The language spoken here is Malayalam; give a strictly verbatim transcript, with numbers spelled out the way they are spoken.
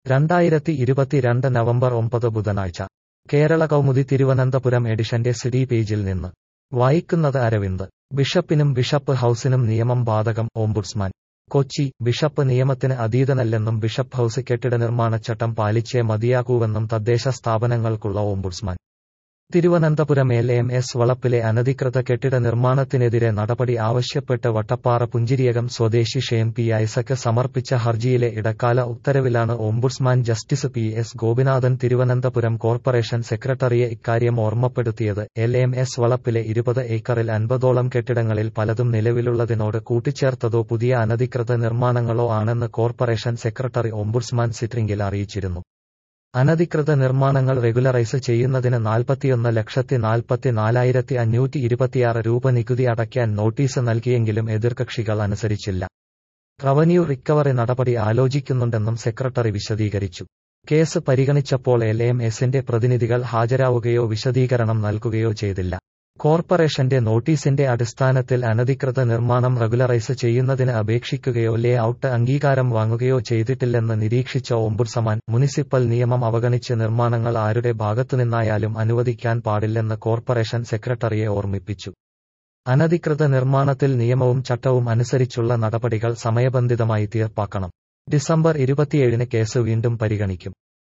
രണ്ടായിരത്തി ഇരുപത്തിരണ്ട് നവംബർ ഒമ്പത് ബുധനാഴ്ച കേരള കൗമുദി തിരുവനന്തപുരം എഡിഷന്റെ സിഡി പേജിൽ നിന്ന് വായിക്കുന്നത് അരവിന്ദ്. ബിഷപ്പിനും ബിഷപ്പ് ഹൌസിനും നിയമം ബാധകം ഓംബുഡ്സ്മാൻ. കൊച്ചി, ബിഷപ്പ് നിയമത്തിന് അതീതനല്ലെന്നും ബിഷപ്പ് ഹൌസ് കെട്ടിട നിർമ്മാണച്ചട്ടം പാലിച്ചേ മതിയാകൂവെന്നും തദ്ദേശ സ്ഥാപനങ്ങൾക്കുള്ള ombudsman. Thiruvananthapuram L M S വളപ്പിലെ അനധികൃത കെട്ടിട നിർമ്മാണത്തിനെതിരെ നടപടി ആവശ്യപ്പെട്ട് വട്ടപ്പാറ പുഞ്ചിരിയകം സ്വദേശി ഷെയ്ൻ പി ഐസക് സമർപ്പിച്ച ഹർജിയിലെ ഇടക്കാല ഉത്തരവിലാണ് ombudsman justice P S Gopinathan Thiruvananthapuram corporation സെക്രട്ടറിയെ ഇക്കാര്യം ഓർമ്മപ്പെടുത്തിയത്. എൽ എം എസ് വളപ്പിലെ ഇരുപത് ഏക്കറിൽ അൻപതോളം കെട്ടിടങ്ങളിൽ പലതും നിലവിലുള്ളതിനോട് കൂട്ടിച്ചേർത്തതോ പുതിയ അനധികൃത നിർമ്മാണങ്ങളോ ആണെന്ന് കോർപ്പറേഷൻ സെക്രട്ടറി ഓംബുഡ്സ്മാൻ സിറ്റിംഗിൽ അറിയിച്ചിരുന്നു. അനധികൃത നിർമ്മാണങ്ങൾ റെഗുലറൈസ് ചെയ്യുന്നതിന് നാൽപ്പത്തിയൊന്ന് ലക്ഷത്തി നാൽപ്പത്തിനാലായിരത്തി അഞ്ഞൂറ്റി ഇരുപത്തിയാറ് രൂപ നികുതി അടയ്ക്കാൻ നോട്ടീസ് നൽകിയെങ്കിലും എതിർകക്ഷികൾ അനുസരിച്ചില്ല. റവന്യൂ റിക്കവറി നടപടി ആലോചിക്കുന്നുണ്ടെന്നും സെക്രട്ടറി വിശദീകരിച്ചു. കേസ് പരിഗണിച്ചപ്പോൾ എൽ എം എസിന്റെ പ്രതിനിധികൾ ഹാജരാവുകയോ വിശദീകരണം നൽകുകയോ ചെയ്തില്ല. കോർപ്പറേഷന്റെ നോട്ടീസിന്റെ അടിസ്ഥാനത്തിൽ അനധികൃത നിർമ്മാണം റെഗുലറൈസ് ചെയ്യുന്നതിന് അപേക്ഷിക്കുകയോ ലേ ഔട്ട് അംഗീകാരം വാങ്ങുകയോ ചെയ്തിട്ടില്ലെന്ന് നിരീക്ഷിച്ച ഓംബുഡ്സ്മാൻ, മുനിസിപ്പൽ നിയമം അവഗണിച്ച് നിർമ്മാണങ്ങൾ ആരുടെ ഭാഗത്തുനിന്നായാലും അനുവദിക്കാൻ പാടില്ലെന്ന് കോർപ്പറേഷൻ സെക്രട്ടറിയെ ഓർമ്മിപ്പിച്ചു. അനധികൃത നിർമ്മാണത്തിൽ നിയമവും ചട്ടവും അനുസരിച്ചുള്ള നടപടികൾ സമയബന്ധിതമായി തീർപ്പാക്കണം. ഡിസംബർ ഇരുപത്തിയേഴിന് കേസ് വീണ്ടും പരിഗണിക്കും.